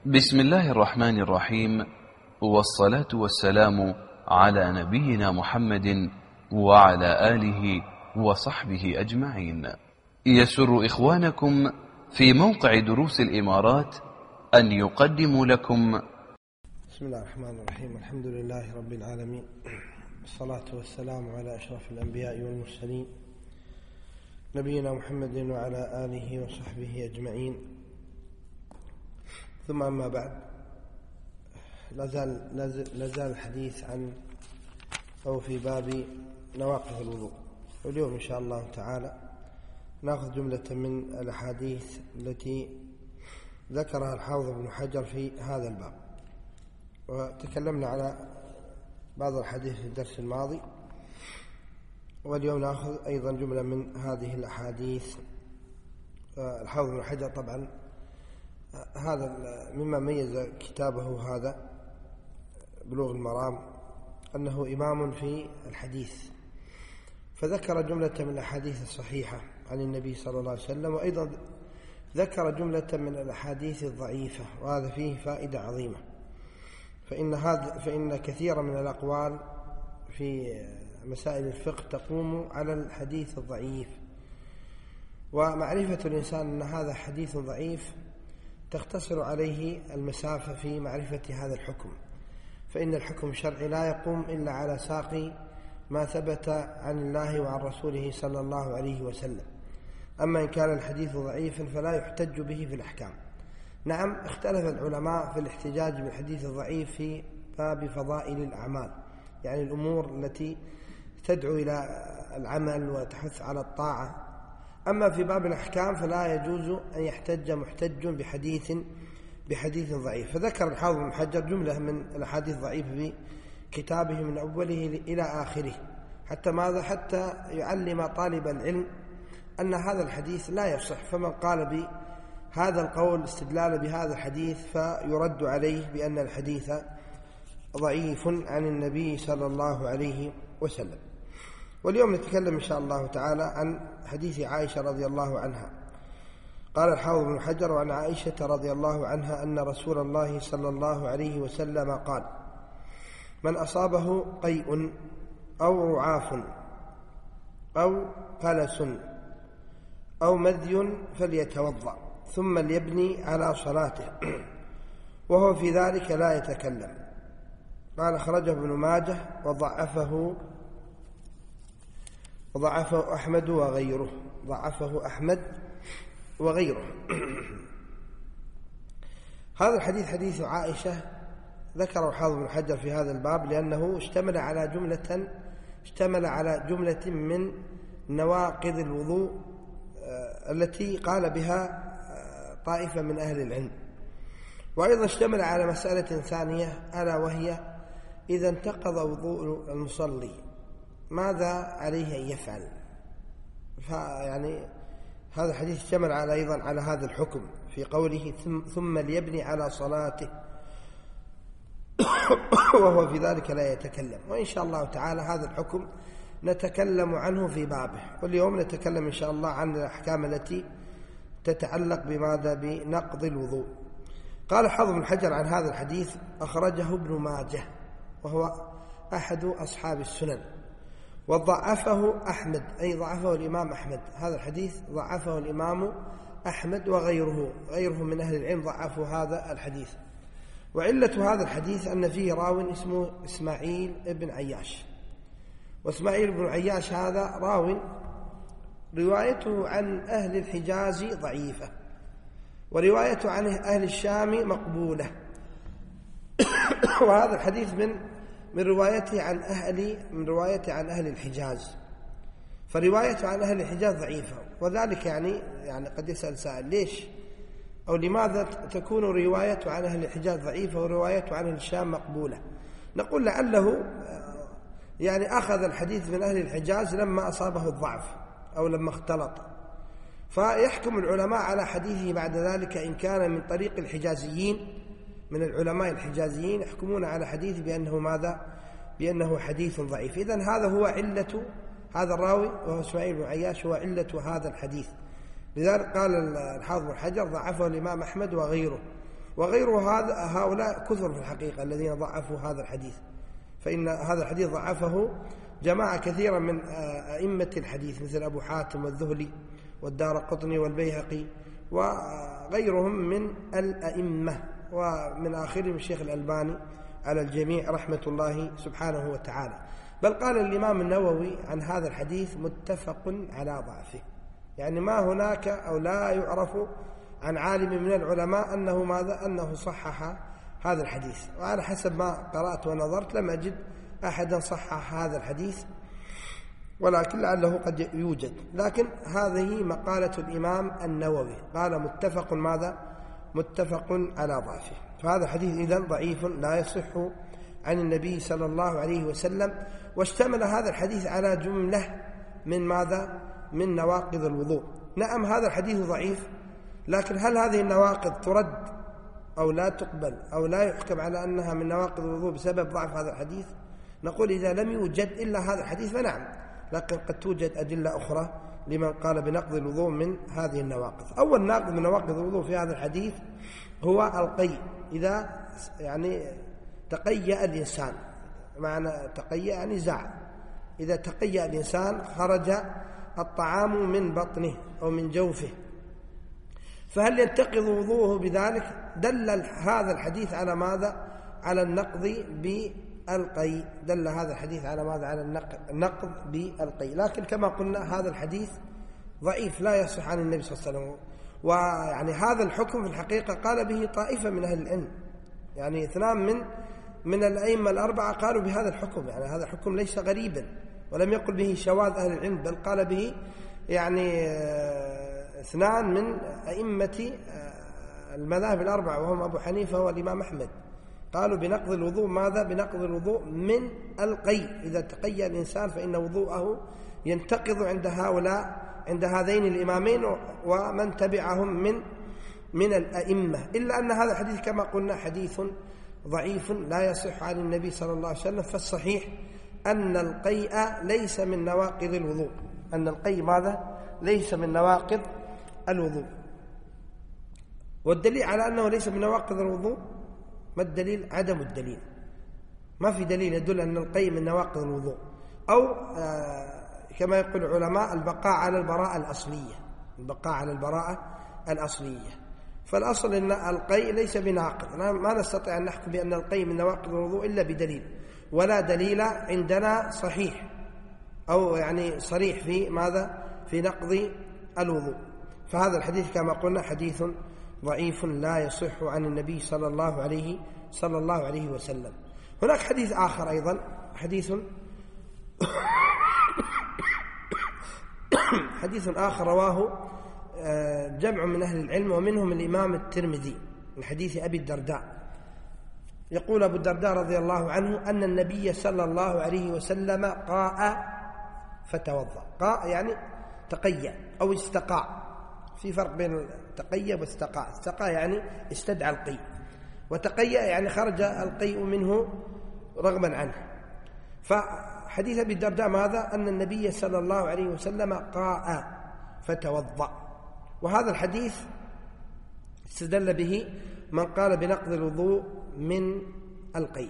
بسم الله الرحمن الرحيم، والصلاة والسلام على نبينا محمد وعلى آله وصحبه أجمعين. يسر إخوانكم في موقع دروس الإمارات أن يقدموا لكم بسم الله الرحمن الرحيم. الحمد لله رب العالمين، والصلاة والسلام على أشرف الأنبياء والمرسلين نبينا محمد وعلى آله وصحبه أجمعين. ثم أما بعد، لازال الحديث عن أو في باب نواقض الوضوء، واليوم إن شاء الله تعالى نأخذ جملة من الأحاديث التي ذكرها الحافظ ابن حجر في هذا الباب، وتكلمنا على بعض الحديث في الدرس الماضي، واليوم نأخذ أيضا جملة من هذه الأحاديث. الحافظ ابن حجر طبعا هذا مما ميز كتابه هذا بلوغ المرام أنه إمام في الحديث، فذكر جملة من الأحاديث الصحيحة عن النبي صلى الله عليه وسلم، وأيضا ذكر جملة من الأحاديث الضعيفة، وهذا فيه فائدة عظيمة. فإن كثيرا من الأقوال في مسائل الفقه تقوم على الحديث الضعيف، ومعرفة الإنسان أن هذا حديث ضعيف تختصر عليه المسافة في معرفة هذا الحكم، فإن الحكم الشرعي لا يقوم إلا على ساق ما ثبت عن الله وعن رسوله صلى الله عليه وسلم. أما إن كان الحديث ضعيفا فلا يحتج به في الأحكام. نعم، اختلف العلماء في الاحتجاج بالحديث الضعيف في باب فضائل الأعمال، يعني الأمور التي تدعو إلى العمل وتحث على الطاعة. أما في باب الأحكام فلا يجوز أن يحتج محتج بحديث ضعيف. فذكر الحافظ ابن حجر جملة من الأحاديث الضعيفة في كتابه من أوله إلى آخره، حتى يعلم طالب العلم أن هذا الحديث لا يصح، فمن قال بهذا القول استدلال بهذا الحديث فيرد عليه بأن الحديث ضعيف عن النبي صلى الله عليه وسلم. واليوم نتكلم إن شاء الله تعالى عن حديث عائشة رضي الله عنها. قال الحافظ ابن حجر: وعن عائشة رضي الله عنها أن رسول الله صلى الله عليه وسلم قال: من أصابه قيء أو رعاف أو قلس أو مذي فليتوضأ ثم ليبني على صلاته وهو في ذلك لا يتكلم. قال: أخرجه ابن ماجه وضعفه أحمد وغيره. هذا الحديث حديث عائشة ذكره الحافظ ابن حجر في هذا الباب لأنه اشتمل على جملة من نواقض الوضوء التي قال بها طائفة من أهل العلم، وأيضا اشتمل على مسألة ثانية ألا وهي إذا انتقض وضوء المصلي ماذا عليه أن يفعل. فيعني هذا الحديث اشتمل أيضا على هذا الحكم في قوله ثم ليبني على صلاته وهو في ذلك لا يتكلم. وإن شاء الله تعالى هذا الحكم نتكلم عنه في بابه، واليوم نتكلم إن شاء الله عن الأحكام التي تتعلق بماذا بنقض الوضوء. قال الحافظ ابن حجر عن هذا الحديث: أخرجه ابن ماجه وهو أحد أصحاب السنن، وضعفه أحمد، أي ضعفه الإمام أحمد. هذا الحديث ضعفه الإمام أحمد وغيره من أهل العلم ضعفوا هذا الحديث. وعلة هذا الحديث أن فيه راو اسمه إسماعيل بن عياش، وإسماعيل بن عياش هذا راو روايته عن أهل الحجاز ضعيفة، وروايته عن أهل الشام مقبولة. وهذا الحديث من روايته عن أهل الحجاز، فروايته عن أهل الحجاز ضعيفة. وذلك يعني قد يسأل سائل: ليش أو لماذا تكون روايته عن أهل الحجاز ضعيفة وروايته عن أهل الشام مقبولة؟ نقول لعله أخذ الحديث من أهل الحجاز لما أصابه الضعف أو لما اختلط، فيحكم العلماء على حديثه بعد ذلك إن كان من طريق الحجازيين، من العلماء الحجازيين يحكمون على حديث بأنه حديث ضعيف. إذن هذا هو علة هذا الراوي وهو إسماعيل بن عياش، هو علة هذا الحديث. لذلك قال الحافظ بن حجر ضعفه الإمام أحمد وغيره. وغير هؤلاء كثر في الحقيقة الذين ضعفوا هذا الحديث، فإن هذا الحديث ضعفه جماعة كثيرا من أئمة الحديث مثل أبو حاتم والذهلي والدارقطني والبيهقي وغيرهم من الأئمة، ومن آخرهم الشيخ الألباني على الجميع رحمة الله سبحانه وتعالى. بل قال الإمام النووي عن هذا الحديث متفق على ضعفه، يعني ما هناك أو لا يعرف عن عالم من العلماء أنه ماذا؟ أنه صحح هذا الحديث. وعلى حسب ما قرأت ونظرت لم أجد أحدا صحح هذا الحديث، ولكن لعله قد يوجد. لكن هذه مقالة الإمام النووي، قال متفق ماذا؟ متفق على ضعفه. فهذا الحديث إذن ضعيف لا يصح عن النبي صلى الله عليه وسلم. واشتمل هذا الحديث على جملة من ماذا؟ من نواقض الوضوء. نعم هذا الحديث ضعيف، لكن هل هذه النواقض ترد أو لا تقبل أو لا يحكم على أنها من نواقض الوضوء بسبب ضعف هذا الحديث؟ نقول إذا لم يوجد إلا هذا الحديث فنعم، لكن قد توجد أدلة أخرى لمن قال بنقض الوضوء من هذه النواقض. أول ناقض من نواقض الوضوء في هذا الحديث هو القيء. إذا يعني تقيأ الإنسان، معنى تقيأ يعني زع، إذا تقيأ الإنسان خرج الطعام من بطنه أو من جوفه، فهل ينتقض وضوءه بذلك؟ دل هذا الحديث على ماذا؟ على النقض بالقيء. دل هذا الحديث على ماذا؟ على النقض بالقيء. لكن كما قلنا هذا الحديث ضعيف لا يصح عن النبي صلى الله عليه وسلم. ويعني هذا الحكم في الحقيقة قال به طائفة من أهل العلم، يعني اثنان من الأئمة الأربعة قالوا بهذا الحكم، يعني هذا الحكم ليس غريبا ولم يقل به شواذ أهل العلم، بل قال به يعني اثنان من أئمة المذاهب الأربعة وهم أبو حنيفة والإمام أحمد، قالوا بنقض الوضوء ماذا؟ بنقض الوضوء من القيء. إذا تقيأ الإنسان فإن وضوءه ينتقض عند هؤلاء، عند هذين الإمامين ومن تبعهم من الأئمة. إلا أن هذا الحديث كما قلنا حديث ضعيف لا يصح عن النبي صلى الله عليه وسلم. فالصحيح أن القيء ليس من نواقض الوضوء، أن القيء ماذا؟ ليس من نواقض الوضوء. والدليل على أنه ليس من نواقض الوضوء، ما الدليل؟ عدم الدليل، ما في دليل يدل أن القيء من نواقض الوضوء. أو كما يقول العلماء البقاء على البراءة الأصلية، البقاء على البراءة الأصلية. فالأصل أن القيء ليس بناقض، ما نستطيع أن نحكم بأن القيء من نواقض الوضوء إلا بدليل، ولا دليل عندنا صحيح أو يعني صريح في ماذا؟ في نقض الوضوء. فهذا الحديث كما قلنا حديث ضعيف لا يصح عن النبي صلى الله عليه وسلم. هناك حديث آخر أيضا، حديث آخر رواه جمع من أهل العلم ومنهم الإمام الترمذي من حديث أبي الدرداء. يقول أبو الدرداء رضي الله عنه أن النبي صلى الله عليه وسلم قاء فتوضأ. قاء يعني تقيأ أو استقاء، في فرق بين تقيأ واستقاء. استقاء يعني استدعى القيء، وتقيأ يعني خرج القيء منه رغما عنه. فحديث أبي الدرداء ماذا؟ أن النبي صلى الله عليه وسلم قاء فتوضأ. وهذا الحديث استدل به من قال بنقض الوضوء من القيء.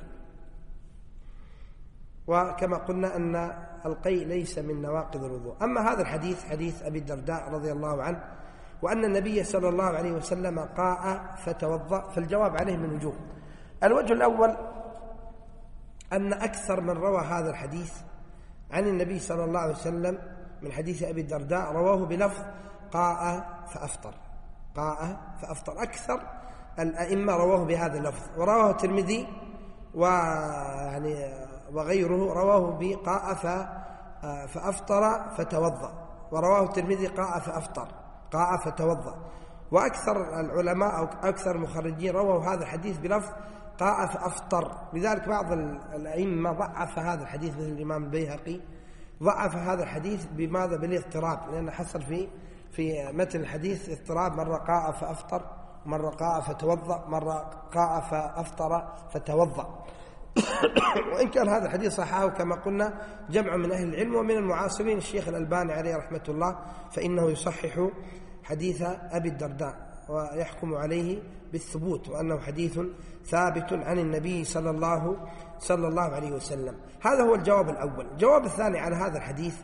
وكما قلنا أن القيء ليس من نواقض الوضوء. أما هذا الحديث حديث أبي الدرداء رضي الله عنه وأن النبي صلى الله عليه وسلم قاء فتوضأ، فالجواب عليه من وجوه. الوجه الأول أن أكثر من روى هذا الحديث عن النبي صلى الله عليه وسلم من حديث أبي الدرداء رواه بلفظ قاء فأفطر، قاء فأفطر. أكثر الأئمة رواه بهذا اللفظ، ورواه الترمذي وغيره رواه بقاء فأفطر فتوضأ، ورواه الترمذي قاء فأفطر، قاء فتوضأ. وأكثر العلماء أو أكثر المخرجين رووا هذا الحديث بلفظ قاء فأفطر. لذلك بعض الأئمة ضعف هذا الحديث مثل الإمام البيهقي، ضعف هذا الحديث بماذا؟ بالاضطراب، لأن حصل في متن الحديث اضطراب، مرة قاء فأفطر، مرة قاء فتوضأ، مرة قاء فأفطر فتوضأ. وإن كان هذا الحديث صححه كما قلنا جمع من أهل العلم ومن المعاصرين الشيخ الألباني عليه رحمة الله، فإنه يصحح حديث أبي الدرداء ويحكم عليه بالثبوت وأنه حديث ثابت عن النبي صلى الله عليه وسلم. هذا هو الجواب الأول. الجواب الثاني على هذا الحديث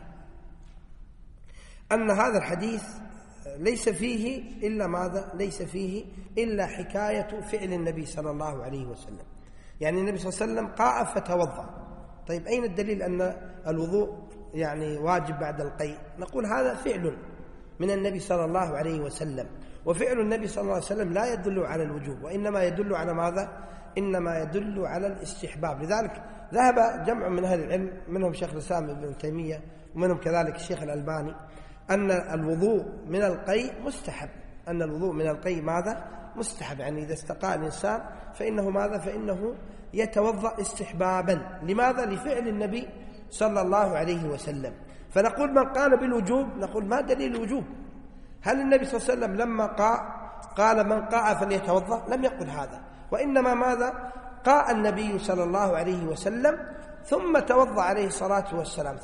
أن هذا الحديث ليس فيه إلا ماذا؟ ليس فيه إلا حكاية فعل النبي صلى الله عليه وسلم. يعني النبي صلى الله عليه وسلم قاء فتوضأ. طيب أين الدليل أن الوضوء يعني واجب بعد القيء؟ نقول هذا فعل من النبي صلى الله عليه وسلم، وفعل النبي صلى الله عليه وسلم لا يدل على الوجوب، وإنما يدل على ماذا؟ إنما يدل على الاستحباب. لذلك ذهب جمع من أهل العلم منهم شيخ الإسلام ابن تيمية ومنهم كذلك الشيخ الألباني أن الوضوء من القيء مستحب، أن الوضوء من القيء ماذا؟ مستحب. يعني إذا استقاء الإنسان فإنه ماذا؟ فإنه يتوضأ استحبابا. لماذا؟ لفعل النبي صلى الله عليه وسلم. فنقول من قال بالوجوب نقول ما دليل الوجوب؟ هل النبي صلى الله عليه وسلم لما قال من قاء فليتوضأ؟ لم يقل هذا، وإنما ماذا؟ قاء النبي صلى الله عليه وسلم ثم توضأ عليه الصلاة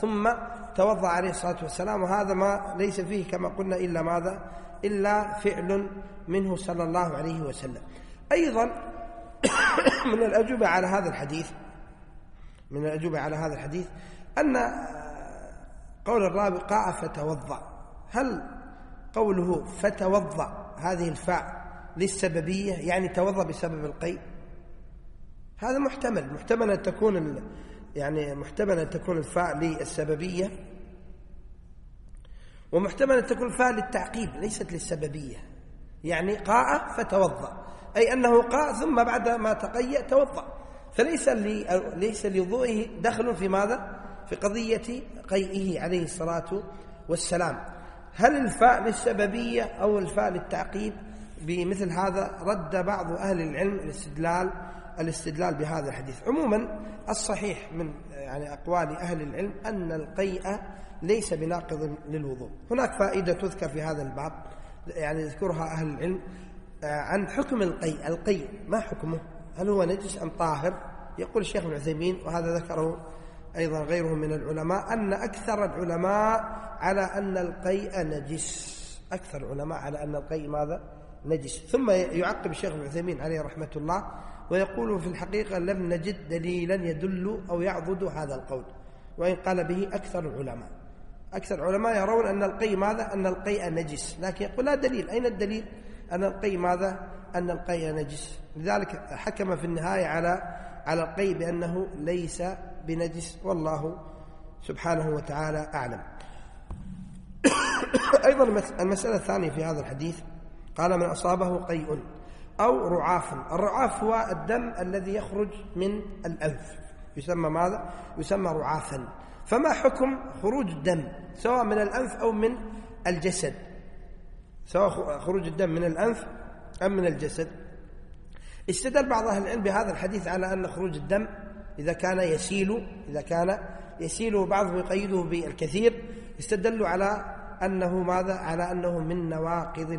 والسلام، وهذا ما ليس فيه كما قلنا إلا ماذا؟ إلا فعل منه صلى الله عليه وسلم. أيضا من الأجوبة على هذا الحديث أن قول الراوي قاء فتوضأ، هل قوله فتوضأ هذه الفاء للسببية يعني توضأ بسبب القيء؟ هذا محتمل أن تكون الفاء للسببية، ومحتمل أن تكون الفاء للتعقيب ليست للسببية. يعني قاء فتوضأ أي أنه قاء ثم بعد ما تقيأ توضأ، فليس لوضوئه دخل في ماذا؟ في قضية قيئه عليه الصلاة والسلام. هل الفاء للسببية أو الفاء للتعقيب؟ بمثل هذا رد بعض أهل العلم الاستدلال بهذا الحديث. عموما الصحيح من يعني أقوال أهل العلم أن القيء ليس بناقض للوضوء. هناك فائدة تذكر في هذا الباب يعني يذكرها أهل العلم عن حكم القيء ما حكمه؟ هل هو نجس أم طاهر؟ يقول الشيخ ابن عثيمين وهذا ذكره أيضا غيره من العلماء أن أكثر العلماء على أن القيء نجس، أكثر العلماء على أن القيء ماذا؟ نجس. ثم يعقب الشيخ ابن عثيمين عليه رحمة الله ويقول في الحقيقة لم نجد دليلا يدل أو يعضد هذا القول، وإن قال به أكثر العلماء يرون أن القيء ماذا؟ أن القيء نجس، لكن يقول لا دليل. أين الدليل أن القيء ماذا؟ أن القيء نجس. لذلك حكم في النهاية على القيء بأنه ليس بنجس، والله سبحانه وتعالى أعلم. أيضا المسألة الثانية في هذا الحديث قال من أصابه قيء أو رعاف. الرعاف هو الدم الذي يخرج من الأنف، يسمى ماذا؟ يسمى رعافا. فما حكم خروج الدم سواء من الأنف أو من الجسد؟ سواء خروج الدم من الأنف أم من الجسد. استدل بعض أهل العلم بهذا الحديث على أن خروج الدم إذا كان يسيل وبعضهم يقيده بالكثير، استدلوا على أنه ماذا؟ على أنه من نواقض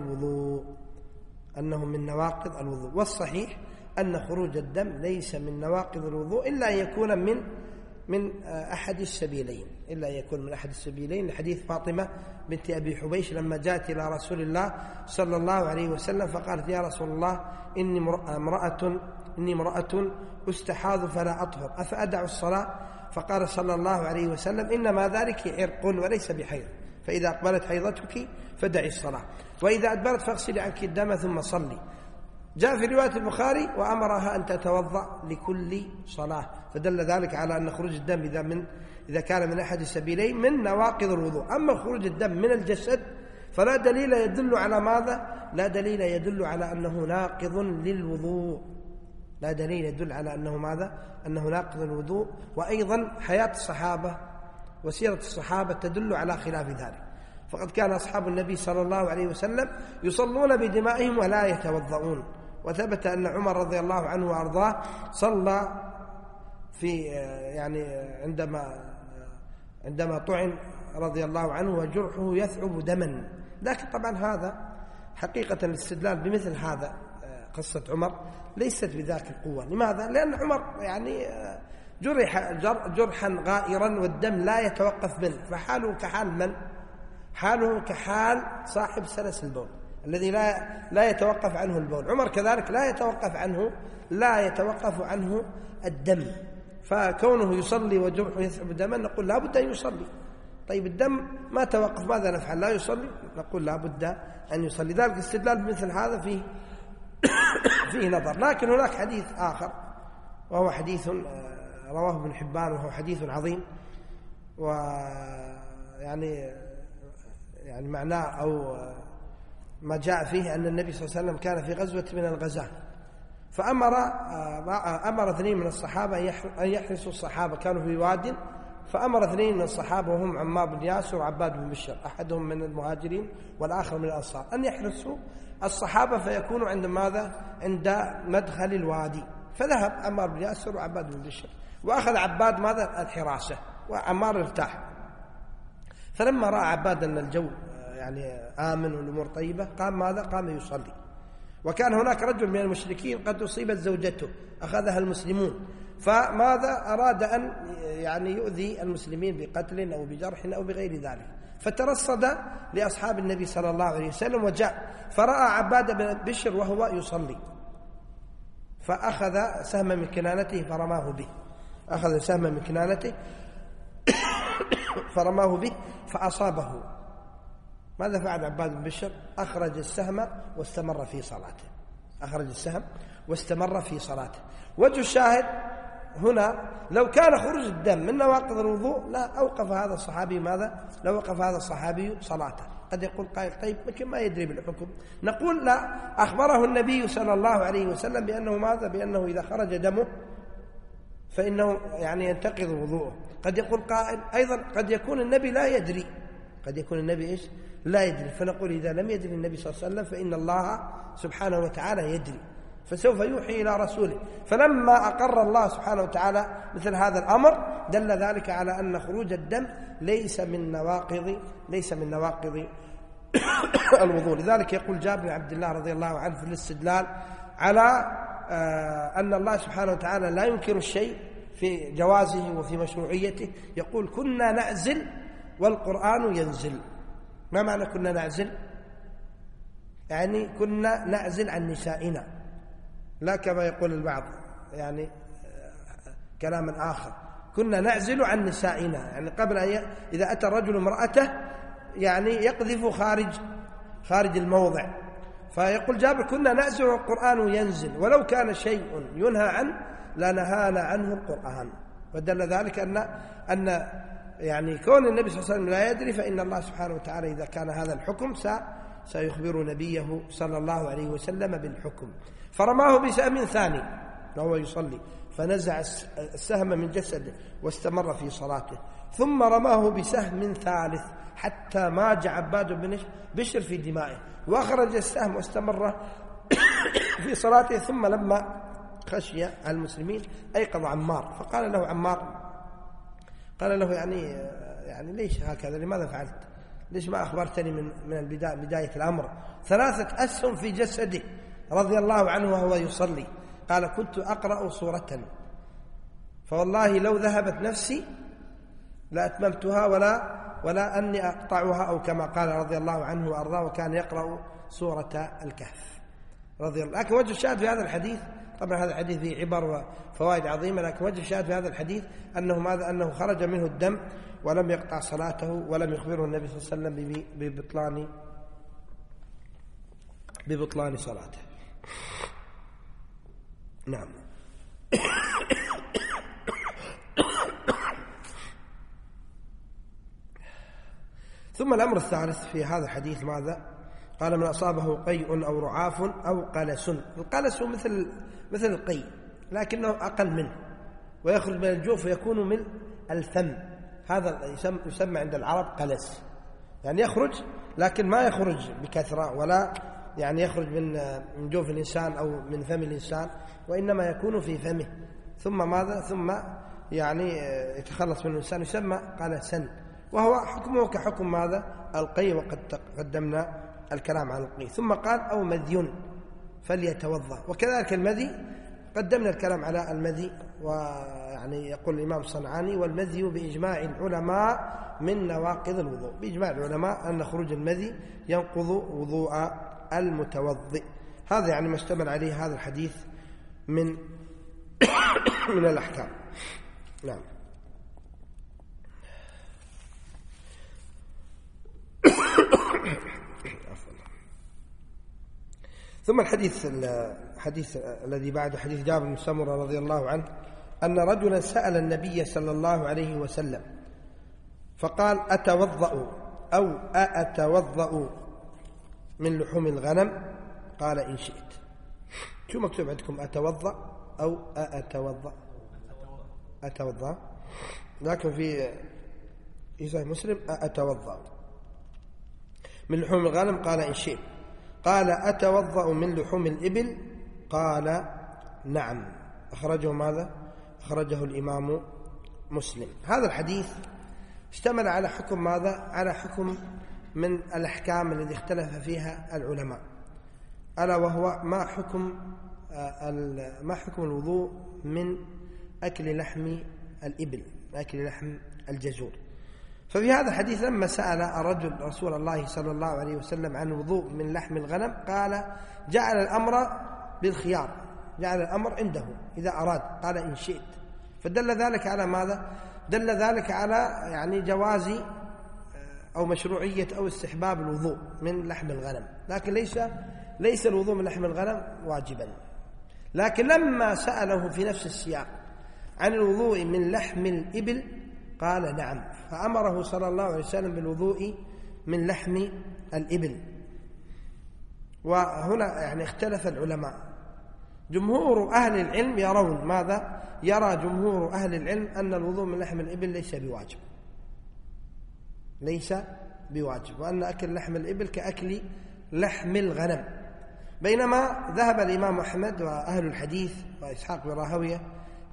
الوضوء. والصحيح أن خروج الدم ليس من نواقض الوضوء إلا أن يكون من أحد السبيلين، لحديث فاطمة بنت أبي حبيش لما جاءت إلى رسول الله صلى الله عليه وسلم فقالت يا رسول الله إني امرأة أستحاض فلا أطهر أفأدع الصلاة؟ فقال صلى الله عليه وسلم إنما ذلك عرق وليس بحيض، فإذا أقبلت حيضتك فدعي الصلاة، وإذا أدبرت فاغسلي عنك الدم ثم صلي. جاء في رواية البخاري وأمرها أن تتوضأ لكل صلاة، فدل ذلك على أن خروج الدم إذا كان من أحد السبيلين من نواقض الوضوء. أما خروج الدم من الجسد فلا دليل يدل على ماذا؟ لا دليل يدل على أنه ناقض للوضوء، لا دليل يدل على أنه ماذا؟ أنه ناقض الوضوء. وأيضا حياة الصحابة وسيرة الصحابة تدل على خلاف ذلك، فقد كان أصحاب النبي صلى الله عليه وسلم يصلون بدمائهم ولا يتوضؤون. وثبت أن عمر رضي الله عنه وأرضاه صلى في يعني عندما طعن رضي الله عنه وجرحه يثعب دما. لكن طبعا هذا حقيقة الاستدلال بمثل هذا قصة عمر ليست بذاك القوة. لماذا؟ لأن عمر يعني جرح جرحا غائرا والدم لا يتوقف منه، فحاله كحال من؟ حاله كحال صاحب سلس البول، الذي لا يتوقف عنه البول. عمر كذلك لا يتوقف عنه الدم، فكونه يصلي وجرحه يسحب دما نقول لا بد أن يصلي. طيب الدم ما توقف، ماذا نفعل؟ لا يصلي؟ نقول لا بد أن يصلي. ذلك الاستدلال بمثل هذا فيه نظر. لكن هناك حديث آخر وهو حديث رواه ابن حبان وهو حديث عظيم، ويعني معناه أو ما جاء فيه أن النبي صلى الله عليه وسلم كان في غزوة من الغزاة، فأمر 2 من الصحابة أن يحرسوا الصحابة، كانوا في واد، فأمر 2 من الصحابة وهم عمار بن ياسر وعباد بن بشر، أحدهم من المهاجرين والآخر من الأنصار، أن يحرسوا الصحابة فيكونوا عند ماذا؟ عند مدخل الوادي. فذهب عمار بن ياسر وعباد بن بشر، وأخذ عباد ماذا؟ الحراسة، وعمار ارتاح. فلما رأى عباد أن الجو آمن والأمور طيبة قام ماذا؟ قام يصلي. وكان هناك رجل من المشركين قد أصيبت زوجته أخذها المسلمون، فماذا؟ أراد أن يؤذي المسلمين بقتل أو بجرح أو بغير ذلك، فترصد لأصحاب النبي صلى الله عليه وسلم وجاء فرأى عباد بن بشر وهو يصلي، فأخذ سهما من كنانته فرماه به، أخذ سهما من كنانته فرماه به فأصابه. ماذا فعل عباد بن بشر؟ أخرج السهم واستمر في صلاته، أخرج السهم واستمر في صلاته. وجه الشاهد هنا لو كان خروج الدم من نواقض الوضوء لا أوقف هذا الصحابي ماذا؟ لو وقف هذا الصحابي صلاته. قد يقول قائل طيب يمكن ما يدري بالحكم، نقول لا، أخبره النبي صلى الله عليه وسلم بأنه ماذا؟ بأنه إذا خرج دمه فإنه ينتقض وضوءه. قد يقول قائل أيضا قد يكون النبي لا يدري، قد يكون النبي لا يدري، فنقول إذا لم يدري النبي صلى الله عليه وسلم فإن الله سبحانه وتعالى يدري، فسوف يوحي إلى رسوله. فلما أقر الله سبحانه وتعالى مثل هذا الأمر دل ذلك على أن خروج الدم ليس من نواقض الوضوء. لذلك يقول جابر بن عبد الله رضي الله عنه في الاستدلال على أن الله سبحانه وتعالى لا ينكر الشيء في جوازه وفي مشروعيته، يقول كنا نعزل والقرآن ينزل. ما معنى كنا نعزل؟ كنا نعزل عن نسائنا، لا كما يقول البعض كلاما آخر، كنا نعزل عن نسائنا، قبل أن إذا أتى الرجل امرأته يقذف خارج الموضع. فيقول جابر كنا نعزل والقرآن ينزل، ولو كان شيء ينهى عنه لنهانا عنه القرآن. ودل ذلك أن كون النبي صلى الله عليه وسلم لا يدري، فإن الله سبحانه وتعالى إذا كان هذا الحكم سيخبر نبيه صلى الله عليه وسلم بالحكم. فرماه بسهم ثاني وهو يصلي، فنزع السهم من جسده واستمر في صلاته، ثم رماه بسهم ثالث حتى ماج عباد بن بشر في دمائه، وأخرج السهم واستمر في صلاته. ثم لما خشي المسلمين أيقظ عمار، فقال له عمار، قال له ليش هكذا؟ لماذا فعلت؟ ليش ما أخبرتني من بداية الأمر؟ 3 أسهم في جسده رضي الله عنه وهو يصلي. قال كنت أقرأ سورة فوالله لو ذهبت نفسي لأتممتها ولا أني أقطعها، أو كما قال رضي الله عنه وأرضاه، وكان يقرأ سورة الكهف رضي الله. لكن وجه الشاهد في هذا الحديث، طبعا هذا الحديث فيه عبر وفوائد عظيمة، لكن وجه الشاهد في هذا الحديث أنه خرج منه الدم ولم يقطع صلاته، ولم يخبره النبي صلى الله عليه وسلم ببطلان صلاته. نعم. ثم الأمر الثالث في هذا الحديث ماذا؟ قال من أصابه قيء أو رعاف أو قلس. القلس مثل القيء لكنه أقل منه، ويخرج من الجوف ويكون من الفم، هذا يسمى عند العرب قلس، يخرج لكن ما يخرج بكثرة، ولا يخرج من جوف الإنسان أو من فم الإنسان، وإنما يكون في فمه، ثم ماذا؟ ثم يتخلص من الإنسان، يسمى قلسا، وهو حكمه كحكم ماذا؟ القيء، وقد قدمنا الكلام عن القيء. ثم قال أو مذي فليتوضأ، وكذلك المذي قدمنا الكلام على المذي، يقول الإمام الصنعاني والمذي بإجماع العلماء من نواقض الوضوء، بإجماع العلماء أن خروج المذي ينقض وضوء المتوضئ. هذا يعني ما اشتمل عليه هذا الحديث من من الأحكام. نعم. ثم الحديث الذي بعد حديث جابر بن سمرة رضي الله عنه أن رجلا سأل النبي صلى الله عليه وسلم فقال: أتوضأ أو أتوضأ من لحوم الغنم؟ قال: إن شئت. شو مكتوب عندكم؟ أتوضأ أو أتوضأ؟ أتوضأ، لكن في صحيح مسلم أتوضأ من لحوم الغنم؟ قال: إن شئت. قال: أتوضأ من لحوم الإبل؟ قال: نعم. أخرجه ماذا؟ أخرجه الإمام مسلم. هذا الحديث اشتمل على حكم ماذا؟ على حكم من الأحكام الذي اختلف فيها العلماء، ألا وهو ما حكم الوضوء من أكل لحم الإبل، أكل لحم الجزور. ففي هذا الحديث لما سأل الرجل رسول الله صلى الله عليه وسلم عن الوضوء من لحم الغنم قال: جعل الأمر بالخيار، جعل الأمر عنده إذا أراد. قال: إن شئت. فدل ذلك على ماذا؟ دل ذلك على يعني جواز أو مشروعية أو استحباب الوضوء من لحم الغنم، لكن ليس الوضوء من لحم الغنم واجبا. لكن لما سأله في نفس السياق عن الوضوء من لحم الإبل قال: نعم، فأمره صلى الله عليه وسلم بالوضوء من لحم الإبل. وهنا يعني اختلف العلماء. جمهور أهل العلم يرون ماذا؟ يرى جمهور أهل العلم أن الوضوء من لحم الإبل ليس بواجب، وأن أكل لحم الإبل كأكل لحم الغنم. بينما ذهب الإمام أحمد وأهل الحديث وإسحاق بن راهويه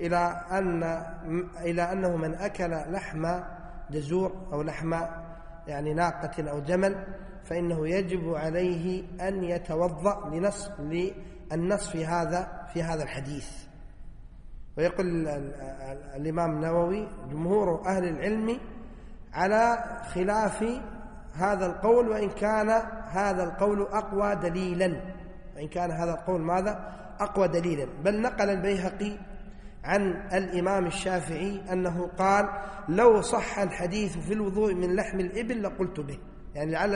إلى أنه من أكل لحم جزور أو لحم يعني ناقة أو جمل فإنه يجب عليه أن يتوضأ للنص في هذا الحديث. ويقول الإمام النووي: جمهور أهل العلم على خلاف هذا القول، وإن كان هذا القول أقوى دليلا، وإن كان هذا القول ماذا؟ أقوى دليلا. بل نقل البيهقي عن الإمام الشافعي أنه قال: لو صح الحديث في الوضوء من لحم الإبل لقلت به. يعني لعل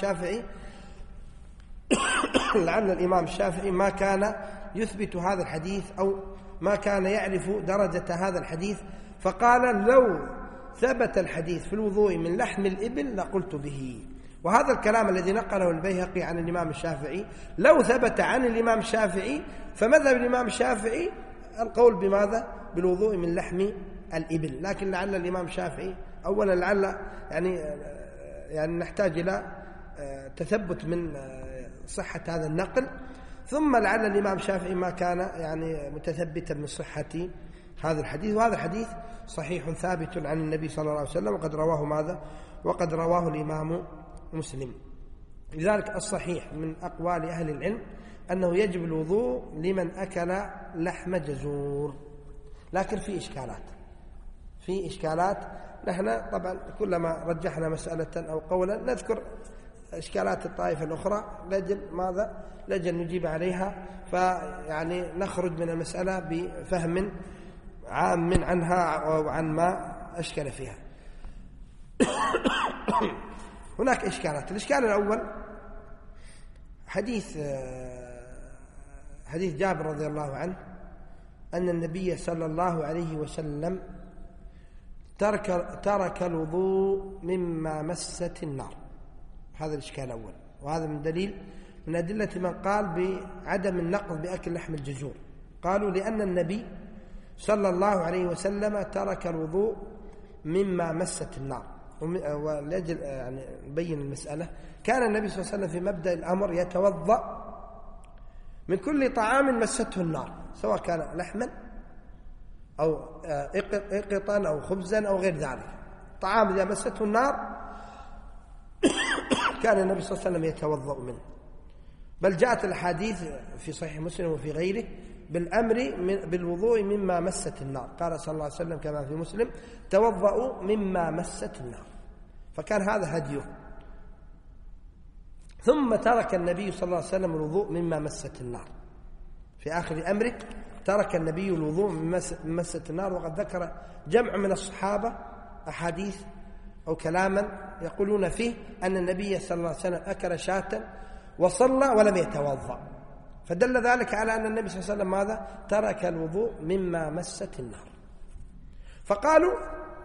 الإمام الشافعي ما كان يثبت هذا الحديث أو ما كان يعرف درجة هذا الحديث، فقال: لو ثبت الحديث في الوضوء من لحم الإبل لقلت به. وهذا الكلام الذي نقله البيهقي عن الإمام الشافعي لو ثبت عن الإمام الشافعي فمذهب الإمام الشافعي القول بماذا؟ بالوضوء من لحم الإبل. لكن لعل الإمام الشافعي أولا لعل يعني نحتاج إلى تثبت من صحة هذا النقل، ثم لعل الإمام الشافعي ما كان يعني متثبتا من صحة هذا الحديث. وهذا الحديث صحيح ثابت عن النبي صلى الله عليه وسلم، وقد رواه ماذا؟ وقد رواه الإمام مسلم. لذلك الصحيح من أقوال أهل العلم أنه يجب الوضوء لمن أكل لحم جزور. لكن في إشكالات نحن طبعا كلما رجحنا مسألة أو قولا نذكر إشكالات الطائفة الأخرى لأجل نجيب عليها، فيعني نخرج من المسألة بفهم عام عنها أو عن ما أشكل فيها. هناك إشكالات. الإشكال الأول حديث جابر رضي الله عنه أن النبي صلى الله عليه وسلم ترك الوضوء مما مست النار. هذا الإشكال الأول، وهذا من أدلة من قال بعدم النقض بأكل لحم الجزور. قالوا لأن النبي صلى الله عليه وسلم ترك الوضوء مما مست النار. ولأجل يعني نبين المسألة، كان النبي صلى الله عليه وسلم في مبدأ الأمر يتوضأ من كل طعام مسته النار، سواء كان لحما أو إقطا أو خبزا أو غير ذلك. طعام إذا مسته النار كان النبي صلى الله عليه وسلم يتوضأ منه. بل جاءت الحديث في صحيح مسلم وفي غيره بالأمر بالوضوء مما مست النار. قال صلى الله عليه وسلم كما في مسلم: توضأوا مما مست النار. فكان هذا هديه. ثم ترك النبي صلى الله عليه وسلم الوضوء مما مست النار. في آخر أمره ترك النبي الوضوء من مست النار. وقد ذكر جمع من الصحابة أحاديث أو كلاما يقولون فيه أن النبي صلى الله عليه وسلم أكل شاة وصلى ولم يتوضأ، فدل ذلك على أن النبي صلى الله عليه وسلم ماذا؟ ترك الوضوء مما مست النار. فقالوا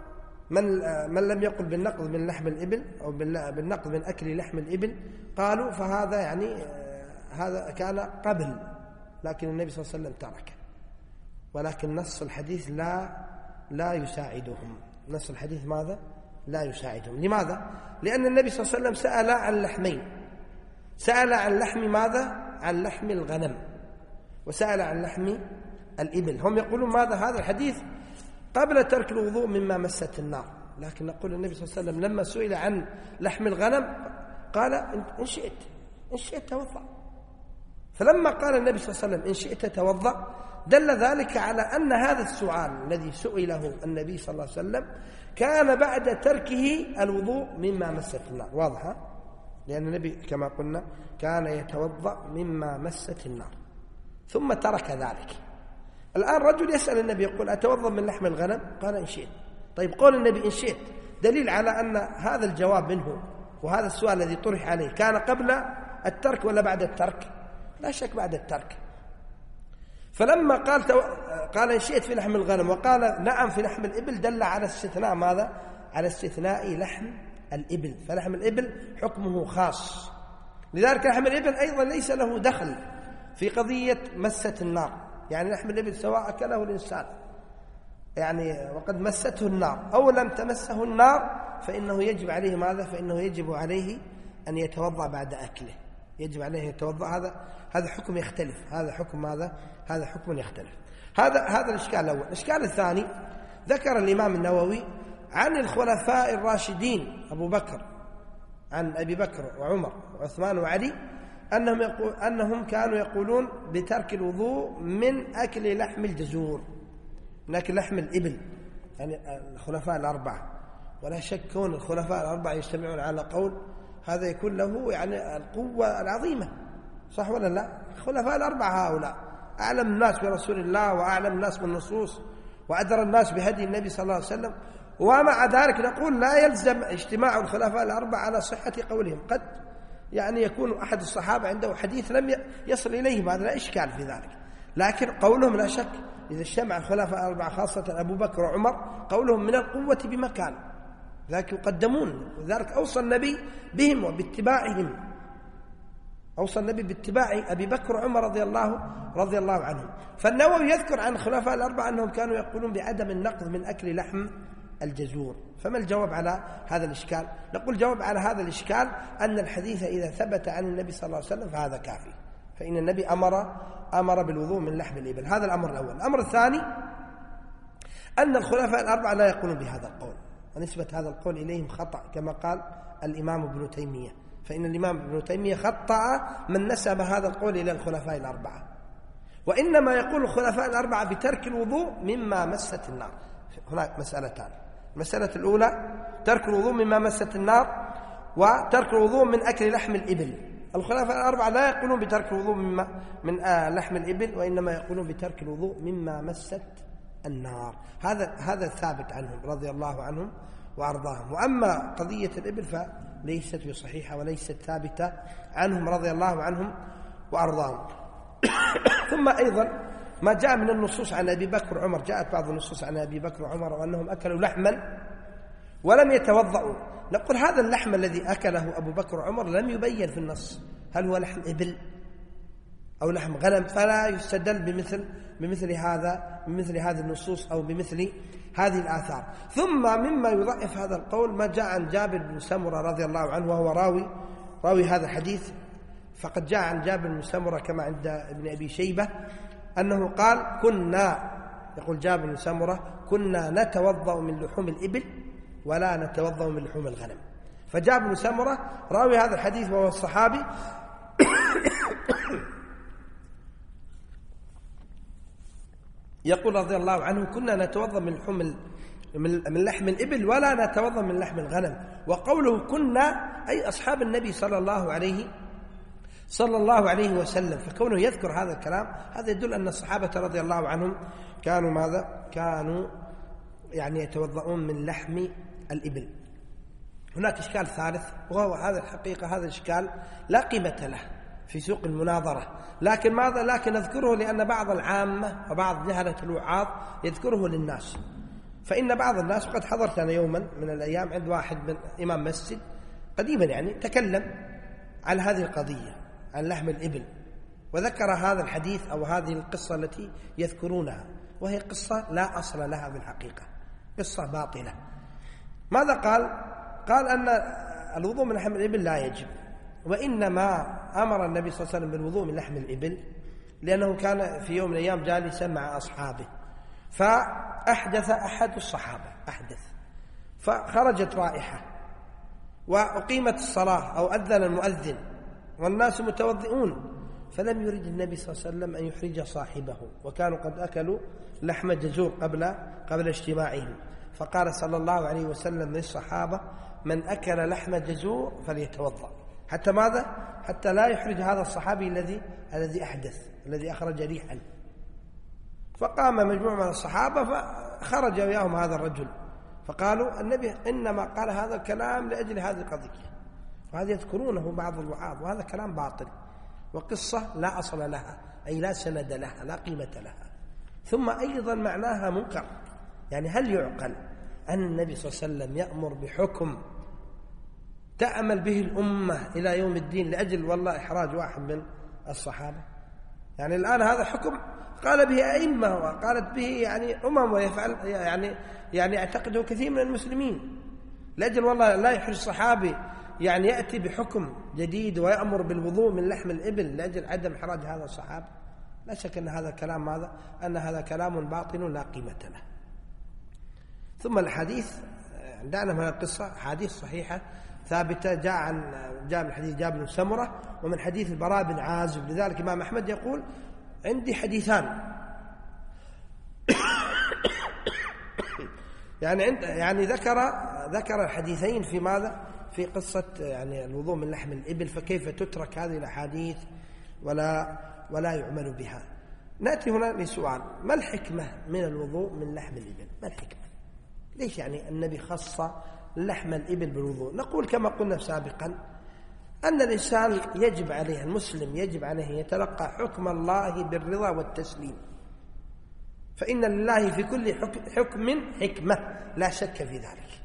من لم يقل بالنقض من لحم الإبل أو بالنقض من أكل لحم الإبل، قالوا فهذا يعني هذا كان قبل، لكن النبي صلى الله عليه وسلم تركه. ولكن نص الحديث لا يساعدهم. نص الحديث ماذا؟ لا يساعدهم. لماذا؟ لأن النبي صلى الله عليه وسلم سأل عن لحمين، سأل عن لحم ماذا؟ عن لحم الغنم، وسأل عن لحم الإبل. هم يقولون ماذا؟ هذا الحديث قبل ترك الوضوء مما مست النار. لكن نقول النبي صلى الله عليه وسلم لما سئل عن لحم الغنم قال إن شئت توضأ. فلما قال النبي صلى الله عليه وسلم إن شئت توضأ، دل ذلك على أن هذا السؤال الذي سئله النبي صلى الله عليه وسلم كان بعد تركه الوضوء مما مست النار. واضحة؟ لأن النبي كما قلنا كان يتوضأ مما مست النار ثم ترك ذلك. الآن رجل يسأل النبي يقول أتوضأ من لحم الغنم؟ قال إن شئت. طيب قول النبي إن شئت دليل على أن هذا الجواب منه وهذا السؤال الذي طرح عليه كان قبل الترك ولا بعد الترك؟ لا شك بعد الترك. فلما قال إن شئت في لحم الغنم وقال نعم في لحم الإبل، دل على استثناء ماذا؟ على استثناء لحم الإبل. فلحم الإبل حكمه خاص، لذلك لحم الإبل أيضا ليس له دخل في قضية مسة النار. يعني لحم الإبل سواء أكله الإنسان يعني وقد مسته النار أو لم تمسه النار فإنه يجب عليه ماذا؟ فإنه يجب عليه أن يتوضأ بعد أكله، يجب عليه يتوضأ. هذا حكم يختلف. هذا حكم ماذا؟ هذا حكم يختلف. هذا الإشكال الأول. الإشكال الثاني ذكر الإمام النووي عن الخلفاء الراشدين أبو بكر، عن أبي بكر وعمر وعثمان وعلي أنهم كانوا يقولون بترك الوضوء من أكل لحم الجزور، من أكل لحم الإبل، يعني الخلفاء الأربعة. ولا شك كون الخلفاء الأربعة يجتمعون على قول هذا يكون له يعني القوة العظيمة، صح ولا لا؟ الخلفاء الأربعة هؤلاء أعلم الناس برسول الله وأعلم الناس بالنصوص وأدرى الناس بهدي النبي صلى الله عليه وسلم، ومع ذلك نقول لا يلزم اجتماع الخلفاء الأربعة على صحة قولهم. قد يعني يكون أحد الصحابة عنده حديث لم يصل إليه، هذا لا إشكال في ذلك، لكن قولهم لا شك إذا اجتمع الخلفاء الأربعة خاصة أبو بكر وعمر قولهم من القوة بمكان، ذلك يقدمون. وذلك أوصى النبي بهم وباتباعهم، أوصى النبي باتباع أبي بكر وعمر رضي الله عنهم. فالنووي يذكر عن الخلفاء الأربعة أنهم كانوا يقولون بعدم النقض من أكل لحم الجزور. فما الجواب على هذا الإشكال؟ نقول الجواب على هذا الإشكال أن الحديث إذا ثبت عن النبي صلى الله عليه وسلم فهذا كافي، فإن النبي أمر بالوضوء من لحم الإبل. هذا الأمر الأول. الأمر الثاني أن الخلفاء الأربعة لا يقولون بهذا القول، ونسبة هذا القول إليهم خطأ كما قال الإمام ابن تيمية، فإن الإمام ابن تيمية خطأ من نسب هذا القول إلى الخلفاء الأربعة، وإنما يقول الخلفاء الأربعة بترك الوضوء مما مست النار. هناك مسألتان. المسألة الأولى ترك الوضوء مما مست النار، وترك الوضوء من أكل لحم الإبل. الخلفاء الأربعة لا يقولون بترك الوضوء من لحم الإبل، وإنما يقولون بترك الوضوء مما مست النار. هذا ثابت عنهم رضي الله عنهم وأرضاهم. وأما قضية الإبل فليست بصحيحة وليست ثابتة عنهم رضي الله عنهم وأرضاهم. ثم أيضا ما جاء من النصوص عن أبي بكر وعمر، جاءت بعض النصوص عن أبي بكر وعمر وأنهم أكلوا لحما ولم يتوضأوا. نقول هذا اللحم الذي أكله أبو بكر وعمر لم يبين في النص هل هو لحم إبل أو لحم غنم، فلا يستدل بمثل هذه النصوص أو بمثل هذه الآثار. ثم مما يضعف هذا القول ما جاء عن جابر بن سمرة رضي الله عنه، وهو راوي هذا الحديث. فقد جاء عن جابر بن سمرة كما عند ابن أبي شيبة أنه قال يقول جابر بن سمرة كنا نتوضأ من لحوم الإبل ولا نتوضأ من لحوم الغنم. فجابر بن سمرة راوي هذا الحديث وهو الصحابي يقول رضي الله عنه كنا نتوضأ من لحم الإبل ولا نتوضأ من لحم الغنم. وقوله كنا أي أصحاب النبي صلى الله عليه صلى الله عليه وسلم. فكونه يذكر هذا الكلام هذا يدل أن الصحابة رضي الله عنهم كانوا ماذا؟ كانوا يعني يتوضؤون من لحم الإبل. هناك إشكال ثالث، وهو هذا الحقيقة هذا الإشكال لا قيمة له في سوق المناظرة، لكن ماذا؟ لكن أذكره لأن بعض العامة وبعض جهلة الوعاظ يذكره للناس. فإن بعض الناس، وقد حضرت أنا يوما من الأيام عند واحد من إمام مسجد قديما يعني تكلم عن هذه القضية عن لحم الإبل، وذكر هذا الحديث أو هذه القصة التي يذكرونها، وهي قصة لا أصل لها بالحقيقة، قصة باطلة. ماذا قال؟ قال أن الوضوء من لحم الإبل لا يجب، وإنما أمر النبي صلى الله عليه وسلم بالوضوء من لحم الإبل لأنه كان في يوم من الأيام جالسا مع أصحابه، فأحدث أحد الصحابة فخرجت رائحة، وأقيمت الصلاة أو أذن المؤذن والناس متوضئون، فلم يرد النبي صلى الله عليه وسلم أن يحرج صاحبه، وكانوا قد أكلوا لحم جزور قبل اجتماعهم، فقال صلى الله عليه وسلم للصحابة: من أكل لحم جزور فليتوضأ. حتى ماذا؟ حتى لا يحرج هذا الصحابي الذي أحدث، الذي أخرج ريحا. فقام مجموعة من الصحابة فخرج وياهم هذا الرجل، فقالوا: النبي إنما قال هذا الكلام لأجل هذه القضية. وهذا يذكرونه بعض الوعاظ، وهذا كلام باطل وقصة لا أصل لها، أي لا سند لها، لا قيمة لها. ثم أيضا معناها منكر. يعني هل يعقل أن النبي صلى الله عليه وسلم يأمر بحكم تأمل به الأمة إلى يوم الدين لأجل والله إحراج واحد من الصحابة؟ يعني الآن هذا حكم قال به أئمة وقالت به يعني أمم، ويفعل يعني اعتقده كثير من المسلمين لأجل والله لا يحرج صحابي يعني يأتي بحكم جديد ويأمر بالوضوء من لحم الإبل لأجل عدم إحراج هذا الصحابة. لا شك أن هذا الكلام ماذا؟ أن هذا كلام باطل لا قيمة له. ثم الحديث دعنا من القصة حديث صحيحة ثابتة جاء من حديث جابر بن سمرة ومن حديث البراء بن عازب. لذلك الإمام أحمد يقول: عندي حديثان يعني ذكر الحديثين في ماذا؟ في قصة يعني الوضوء من لحم الإبل، فكيف تترك هذه الأحاديث ولا يعمل بها؟ نأتي هنا لسؤال: ما الحكمة من الوضوء من لحم الإبل؟ ما الحكمة؟ ليش يعني النبي خص لحم الإبل بالوضوء؟ نقول كما قلنا سابقا أن الإنسان يجب عليه، المسلم يجب عليه يتلقى حكم الله بالرضا والتسليم، فإن لله في كل حكم حكمة لا شك في ذلك،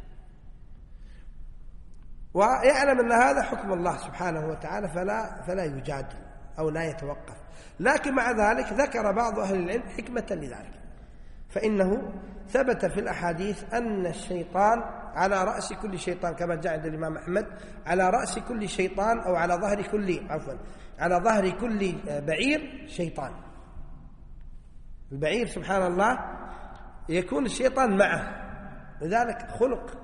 ويعلم أن هذا حكم الله سبحانه وتعالى فلا يجادل أو لا يتوقف. لكن مع ذلك ذكر بعض أهل العلم حكمة لذلك، فإنه ثبت في الأحاديث أن الشيطان على رأس كل شيطان، كما جاء عند الإمام أحمد: على رأس كل شيطان أو على ظهر كل بعير شيطان. البعير سبحان الله يكون الشيطان معه، لذلك خلق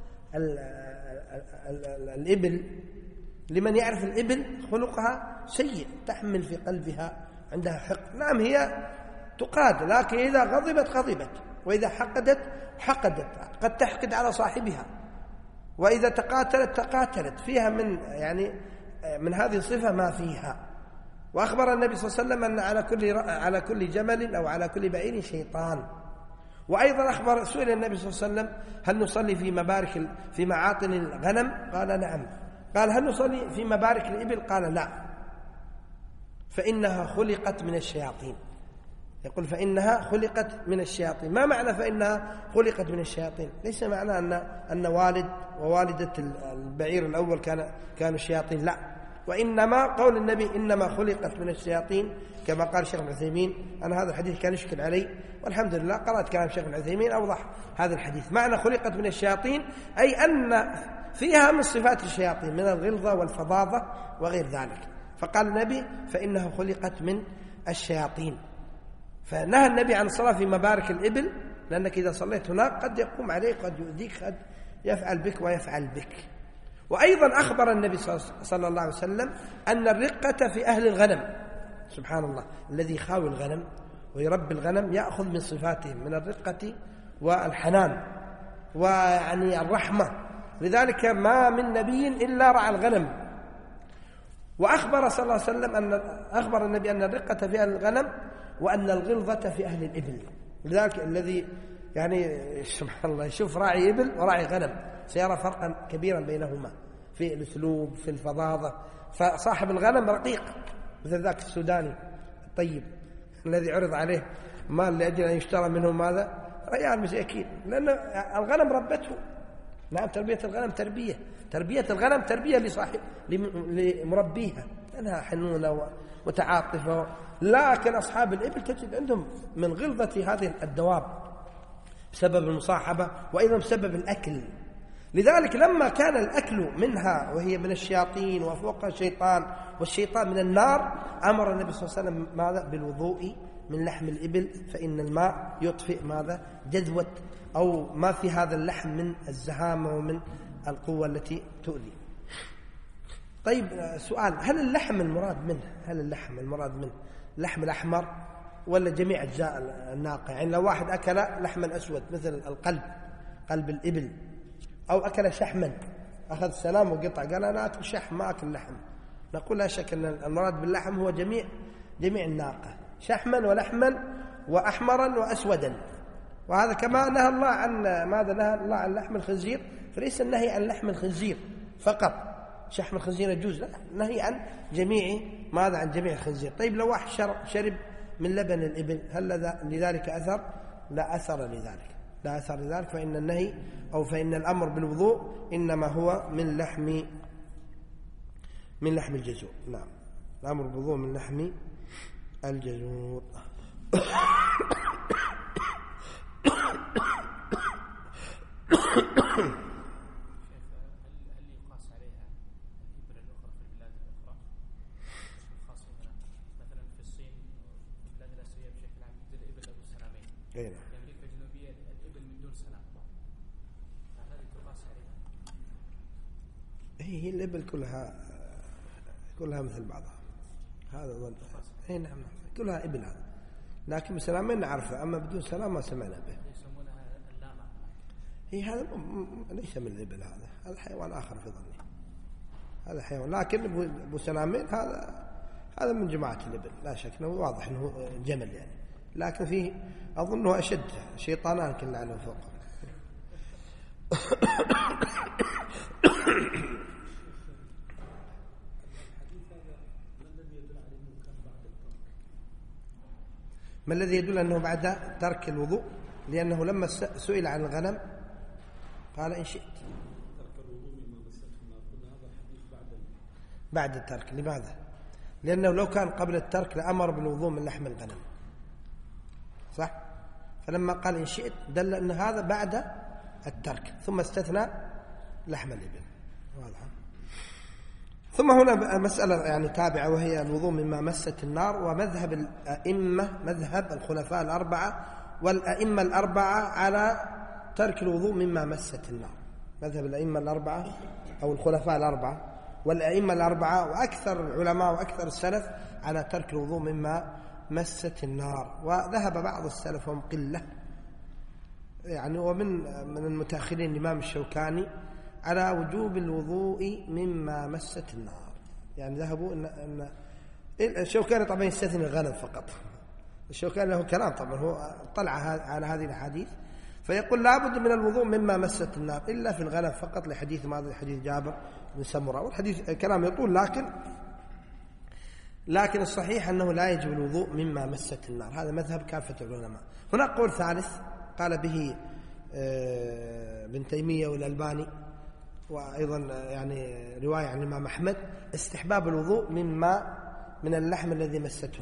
الإبل لمن يعرف الإبل خلقها سيء، تحمل في قلبها عندها حقد. نعم هي تقاد، لكن إذا غضبت وإذا حقدت قد تحقد على صاحبها، وإذا تقاتلت فيها من هذه الصفة ما فيها. وأخبر النبي صلى الله عليه وسلم أن على كل جمل أو على كل بعير شيطان. وأيضا سئل النبي صلى الله عليه وسلم: هل نصلي في معاطن الغنم؟ قال: نعم. قال: هل نصلي في مبارك الإبل؟ قال: لا، فإنها خلقت من الشياطين. يقول: فإنها خلقت من الشياطين. ما معنى فإنها خلقت من الشياطين؟ ليس معنى أن والد ووالدة البعير الأول كانوا الشياطين، لا، وإنما قول النبي إنما خلقت من الشياطين كما قال الشيخ ابن عثيمين. أنا هذا الحديث كان يشكل علي، والحمد لله قرأت كلام الشيخ ابن عثيمين أوضح هذا الحديث. معنى خلقت من الشياطين أي أن فيها من صفات الشياطين من الغلظة والفظاظة وغير ذلك. فقال النبي: فإنها خلقت من الشياطين. فنهى النبي عن الصلاة في مبارك الإبل، لأنك إذا صليت هناك قد يقوم عليك، قد يؤذيك، قد يفعل بك ويفعل بك. وأيضا أخبر النبي صلى الله عليه وسلم أن الرقة في أهل الغنم. سبحان الله، الذي يخاوي الغنم ويربي الغنم يأخذ من صفاتهم من الرقة والحنان الرحمة. لذلك ما من نبي إلا رعى الغنم، وأخبر صلى الله عليه وسلم أخبر النبي أن الرقة في أهل الغنم وأن الغلظة في أهل الإبل. لذلك الذي يعني سبحان الله يشوف راعي إبل وراعي غنم سيرى فرقا كبيرا بينهما في الأسلوب في الفظاظة. فصاحب الغنم رقيق مثل ذاك السوداني الطيب الذي عرض عليه مال لأجل أن يشترى منه ماذا؟ ريال مساكين، لأن الغنم ربته. نعم تربية الغنم تربية الغنم تربية لمربيها، أنها حنونة ومتعاطفة. لكن أصحاب الإبل تجد عندهم من غلظة هذه الدواب بسبب المصاحبة وأيضا بسبب الأكل. لذلك لما كان الأكل منها وهي من الشياطين وفوقها الشيطان والشيطان من النار، أمر النبي صلى الله عليه وسلم ماذا؟ بالوضوء من لحم الإبل، فإن الماء يطفئ ماذا؟ جذوة أو ما في هذا اللحم من الزهامة ومن القوة التي تؤذي. طيب سؤال، هل اللحم المراد منه اللحم الأحمر ولا جميع أجزاء الناقة؟ يعني لو واحد أكل لحما أسود مثل قلب الإبل، أو أكل شحما، أخذ سلام وقطع قال أنا أكل شحم ما أكل لحم، نقول لا شك أن المراد باللحم هو جميع الناقة، شحما ولحما وأحمرا وأسودا. وهذا كما نهى الله عن ماذا؟ نهى الله عن لحم الخنزير، فليس النهي عن لحم الخنزير فقط، شحم الخنزير يجوز، لا، نهي عن جميع ماذا؟ عن جميع الخنزير. طيب لو واحد شرب من لبن الإبل هل لذلك أثر؟ لا أثر لذلك، فإن النهي أو فإن الأمر بالوضوء إنما هو من لحم الجزور. نعم الأمر بالوضوء من لحم الجزور. في أمريكا الجنوبية الإبل من دون سنام، هذه تقاس عليها؟ هي الإبل كلها مثل بعضها، هذا ظن. نعم كلها إبل هذا، لكن بسلامين نعرفه، أما بدون سلام ما سمعنا به. يسمونها اللامة. هذا ليس من الإبل، هذا حيوان آخر في ظني، هذا حيوان، لكن أبو سلامين هذا من جماعة الإبل لا شك، أنه واضح أنه جمل يعني، لكن فيه أظنه أشد شيطانان كل عنه فوق. ما الذي يدل أنه بعد ترك الوضوء؟ لأنه لما سئل عن الغنم قال إن شئت بعد الترك. لماذا؟ لأنه لو كان قبل الترك لأمر بالوضوء من لحم الغنم، صح؟ فلما قال إن شئت دل أن هذا بعد الترك، ثم استثنى لحم الإبل. واضح. ثم هنا مسألة يعني تابعة، وهي الوضوء مما مست النار. ومذهب الأئمة، مذهب الخلفاء الأربعة والأئمة الأربعة على ترك الوضوء مما مست النار. مذهب الأئمة الأربعة أو الخلفاء الأربعة والأئمة الأربعة وأكثر العلماء وأكثر السلف على ترك الوضوء مما مست النار. وذهب بعض السلف هم قلة يعني، ومن المتأخرين الإمام الشوكاني على وجوب الوضوء مما مست النار. يعني ذهبوا أن الشوكاني طبعا يستثني الغنم فقط، الشوكاني له كلام طبعا، هو طلع على هذه الحديث فيقول لابد من الوضوء مما مست النار إلا في الغنم فقط، لحديث ماذا؟ حديث جابر بن سمرة. والحديث كلام يطول، لكن الصحيح أنه لا يجب الوضوء مما مست النار. هذا مذهب كافة العلماء. هناك قول ثالث قال به ابن تيمية والألباني، وأيضا يعني رواية عن الإمام أحمد، استحباب الوضوء من اللحم الذي مسته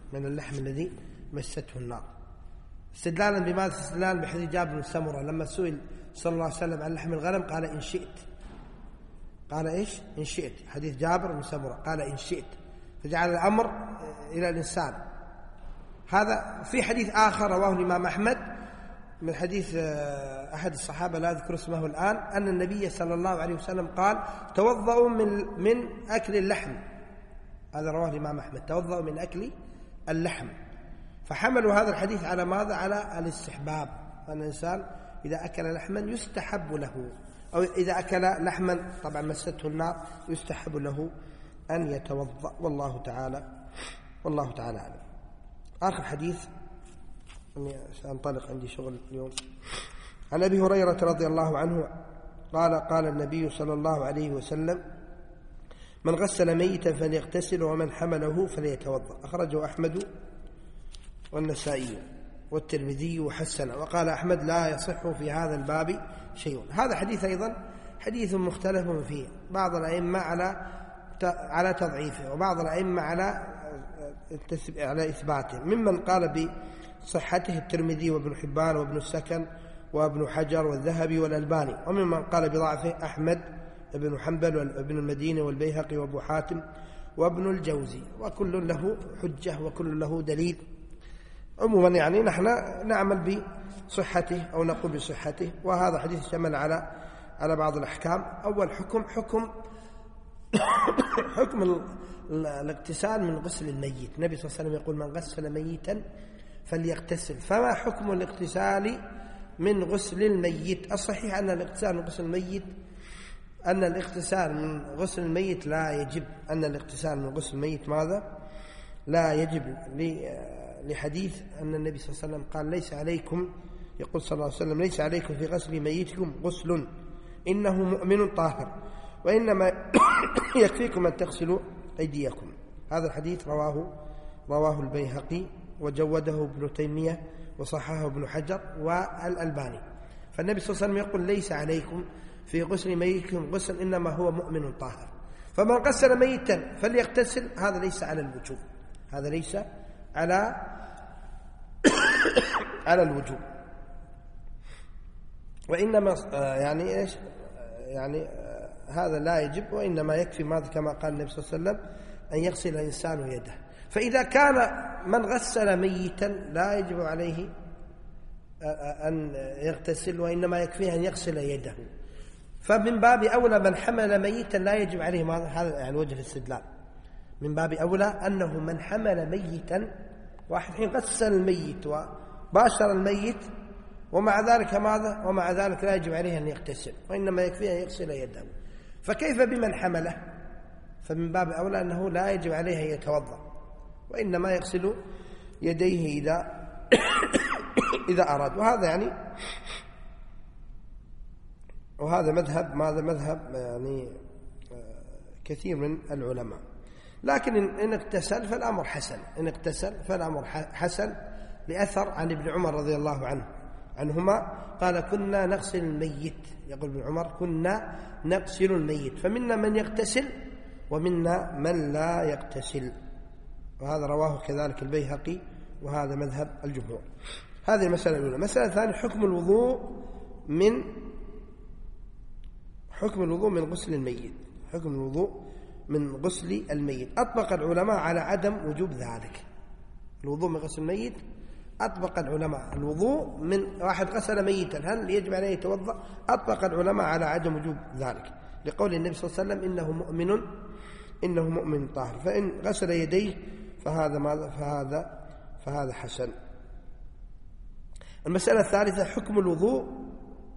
النار، استدلالا بماذا؟ استدلالا بحديث جابر بن سمرة لما سئل صلى الله عليه وسلم عن لحم الغنم قال إن شئت. قال إيش؟ إن شئت. حديث جابر بن سمرة قال إن شئت، فجعل الأمر إلى الإنسان. هذا في حديث آخر رواه الإمام أحمد من حديث أحد الصحابة لا أذكر اسمه الآن، أن النبي صلى الله عليه وسلم قال توضؤوا من أكل اللحم. هذا رواه الإمام أحمد، توضؤوا من أكل اللحم. فحملوا هذا الحديث على ماذا؟ على الاستحباب، أن الإنسان إذا أكل لحما يستحب له، أو إذا أكل لحما طبعا مسته النار يستحب له أن يتوضأ، والله تعالى أعلم. آخر حديث أني سأنطلق، عندي شغل اليوم. عن أبي هريرة رضي الله عنه قال النبي صلى الله عليه وسلم: من غسل ميتا فليغتسل ومن حمله فليتوضأ. أخرجه أحمد والنسائي والترمذي وحسنه، وقال أحمد: لا يصح في هذا الباب شيء. هذا حديث أيضا حديث مختلف فيه، بعض الأئمة على تضعيفه، وبعض الأئمة على إثباته. ممن قال بصحته الترمذي وابن حبان وابن السكن وابن حجر والذهبي والألباني، وممن قال بضعفه أحمد ابن حنبل وابن المديني والبيهقي وابو حاتم وابن الجوزي، وكل له حجة وكل له دليل. عموما يعني نحن نعمل بصحته أو نقول بصحته. وهذا حديث شمل على بعض الأحكام. أول حكم الاغتسال من غسل الميت. النبي صلى الله عليه وسلم يقول: من غسل ميتا فليغتسل. فما حكم الاغتسال من غسل الميت؟ الصحيح أن الاغتسال من غسل الميت لا يجب. أن الاغتسال من غسل الميت ماذا؟ لا يجب، لحديث أن النبي صلى الله عليه وسلم قال: ليس عليكم، يقول صلى الله عليه وسلم: ليس عليكم في غسل ميتكم غسل، إنه مؤمن طاهر، وإنما يكفيكم أن تغسلوا أيديكم. هذا الحديث رواه البيهقي وجوده ابن تيمية وصححه ابن حجر والألباني. فالنبي صلى الله عليه وسلم يقول: ليس عليكم في غسل ميتكم غسل، إنما هو مؤمن طاهر. فمن غسل ميتا فليغتسل، هذا ليس على الوجوب، هذا ليس على الوجوب، وإنما يعني إيش يعني هذا لا يجب، وإنما يكفي ماذا كما قال النبي صلى الله عليه وسلم: أن يغسل الإنسان يده. فإذا كان من غسل ميتا لا يجب عليه أن يغتسل، وإنما يكفيه أن يغسل يده، فمن باب أولى من حمل ميتا لا يجب عليه ماذا. هذا يعني وجه الاستدلال. من باب أولى أنه من حمل ميتا، واحد حين غسل الميت وباشر الميت، ومع ذلك ماذا؟ ومع ذلك لا يجب عليه أن يغتسل، وإنما يكفيه أن يغسل يده. فكيف بمن حمله؟ فمن باب أولى أنه لا يجب عليه أن يتوضأ، وإنما يغسل يديه إذا أراد. وهذا يعني وهذا مذهب يعني كثير من العلماء. لكن إن اغتسل فالأمر حسن، لأثر عن ابن عمر رضي الله عنهما قال: كنا نغسل الميت. يقول ابن عمر: كنا نغسل الميت، فمنا من يغتسل ومنا من لا يغتسل. وهذا رواه كذلك البيهقي، وهذا مذهب الجمهور. هذه المسألة الأولى. المسألة الثانية: حكم الوضوء من غسل الميت. حكم الوضوء من غسل الميت. أطبق العلماء على عدم وجوب ذلك. الوضوء من غسل الميت أطبق العلماء. الوضوء من واحد غسل ميتا هل يجب عليه يتوضأ؟ أطبق العلماء على عدم وجوب ذلك، لقول النبي صلى الله عليه وسلم: إنه مؤمن طاهر. فإن غسل يديه فهذا حسن. المسألة الثالثة: حكم الوضوء.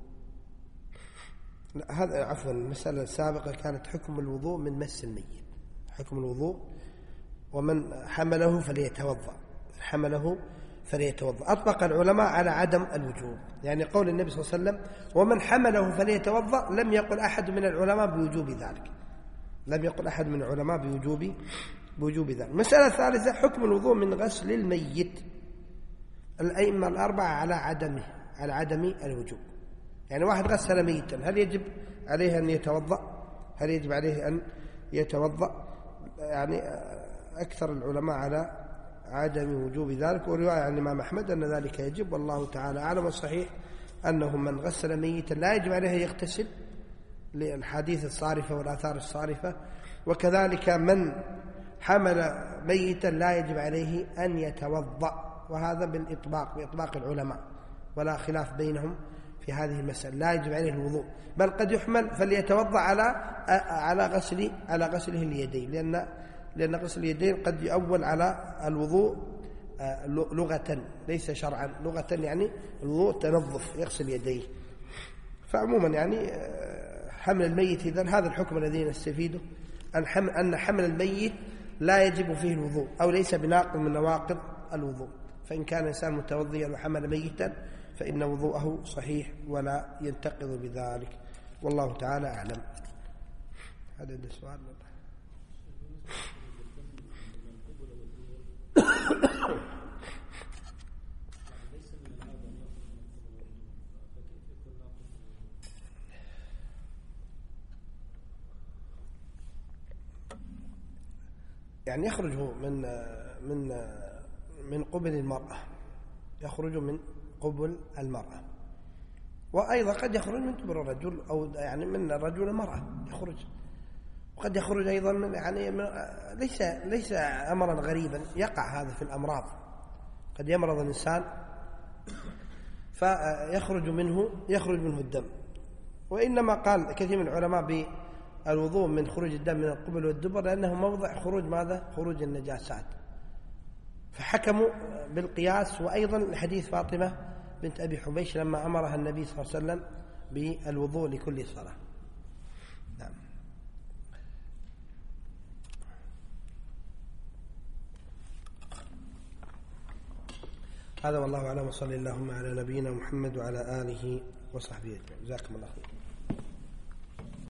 المسألة السابقة كانت حكم الوضوء من مس الميت. حكم الوضوء ومن حمله فليتوضأ. أطبق العلماء على عدم الوجوب، يعني قول النبي صلى الله عليه وسلم: ومن حمله فليتوضأ، لم يقل أحد من العلماء بوجوب ذلك. بوجوب ذلك. المسألة الثالثة: حكم الوضوء من غسل الميت. الأئمة الأربعة على عدم الوجوب. يعني واحد غسل ميتا هل يجب عليه أن يتوضأ؟ يعني أكثر العلماء على عدم وجوب ذلك. ورواية عن الإمام أحمد أن ذلك يجب، والله تعالى أعلم. الصحيح أنه من غسل ميتا لا يجب عليه أن يغتسل، للحديث الصارفة والآثار الصارفة. وكذلك من حمل ميتا لا يجب عليه أن يتوضأ، وهذا بإطلاق العلماء، ولا خلاف بينهم في هذه المسألة. لا يجب عليه الوضوء، بل قد يحمل فليتوضأ على غسله اليدين، لأن غسل اليدين قد يؤول على الوضوء لغة ليس شرعا. لغة يعني الوضوء تنظف، يغسل يديه. فعموما يعني حمل الميت إذن هذا الحكم الذي نستفيده أن حمل الميت لا يجب فيه الوضوء أو ليس بناقض من نواقض الوضوء، فإن كان الإنسان متوضيا وحمل ميتا فإن وضوءه صحيح ولا ينتقض بذلك، والله تعالى أعلم. هذا السؤال. يعني يخرج من قبل المرأة، يخرج من قبل المرأة، وأيضا قد يخرج من قبل الرجل، أو يعني من الرجل المرأة يخرج، وقد يخرج أيضا من يعني ليس أمرا غريبا، يقع هذا في الأمراض، قد يمرض الإنسان فيخرج منه الدم. وإنما قال كثير من العلماء بالوضوء من خروج الدم من القبل والدبر لأنه موضع خروج ماذا؟ خروج النجاسات، فحكموا بالقياس. وأيضا حديث فاطمة بنت أبي حبيش لما أمرها النبي صلى الله عليه وسلم بالوضوء لكل صلاة. نعم. هذا والله أعلم، وصلى اللهم على نبينا محمد وعلى آله وصحبه أجمعين. جزاكم الله خير.